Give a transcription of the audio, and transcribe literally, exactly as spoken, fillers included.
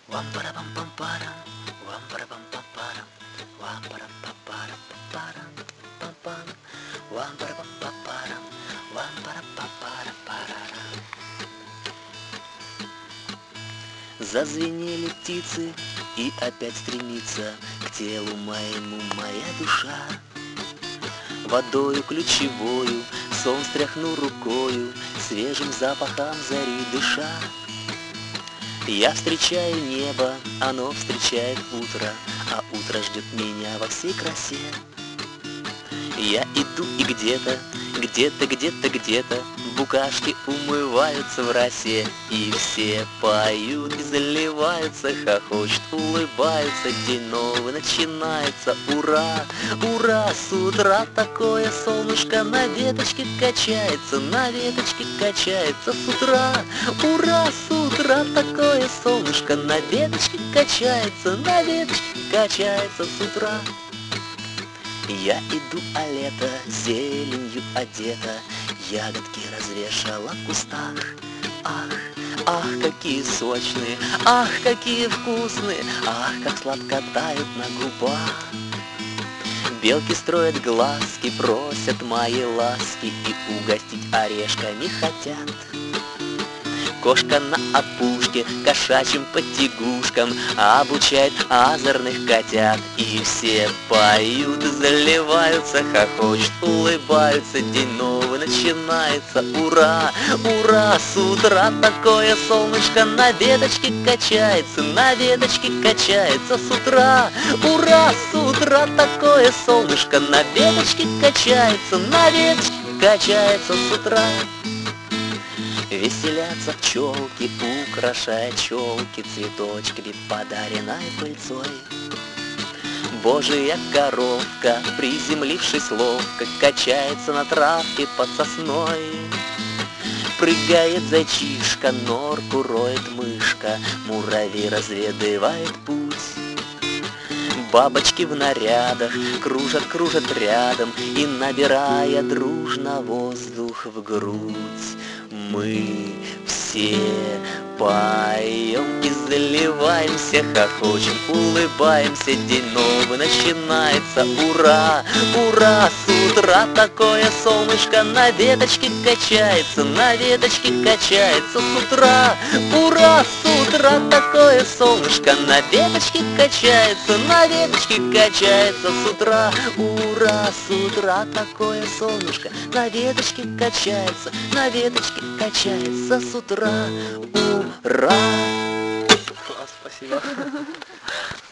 Вам-пара-пам-пам-парам, вам-пара-пам-пам-парам, вам-пара-пам-пара-пам-парам, пам-пам, вам-пара-пам-пам-парам, вам-пара-пам-пара-парарам. Зазвенели птицы, и опять стремится к телу моему моя душа. Водою ключевою сон стряхну рукою, свежим запахом зари дыша. Я встречаю небо, оно встречает утро, а утро ждет меня во всей красе. Я иду и где-то, где-то, где-то, где-то букашки умываются в росе, и все поют и заливаются, хохочут, улыбаются. День новый начинается, ура, ура! С утра такое солнышко на веточке качается, на веточке качается с утра. Ура! С утра такое солнышко на веточке качается, на веточке качается с утра. Я иду, а лето зеленью одета, ягодки развешала в кустах. Ах, ах, какие сочные, ах, какие вкусные, ах, как сладко тают на губах. Белки строят глазки, просят мои ласки, и угостить орешками хотят. Кошка на опушке кошачьим потягушкам обучает озорных котят. И все поют, заливаются, хохочут, улыбаются. День новый начинается, ура, ура! С утра такое солнышко на веточке качается, на веточке качается с утра. Ура! С утра такое солнышко на веточке качается, на веточке качается с утра. Веселятся пчелки, украшая челки цветочками, подаренной пыльцой. Божья коровка, приземлившись ловко, качается на травке под сосной. Прыгает зайчишка, норку роет мышка, муравей разведывает путь. Бабочки в нарядах кружат, кружат рядом, и, набирая дружно воздух в грудь, мы все поем и заливаемся, хохочем, улыбаемся. День новый начинается, ура, ура! С утра такое солнышко на веточке качается, на веточке качается с утра. Ура! С утра такое солнышко на веточке качается, на веточке качается с утра. Ура! С утра такое солнышко на веточке качается, на веточке качается с утра. Ура! Класс, спасибо.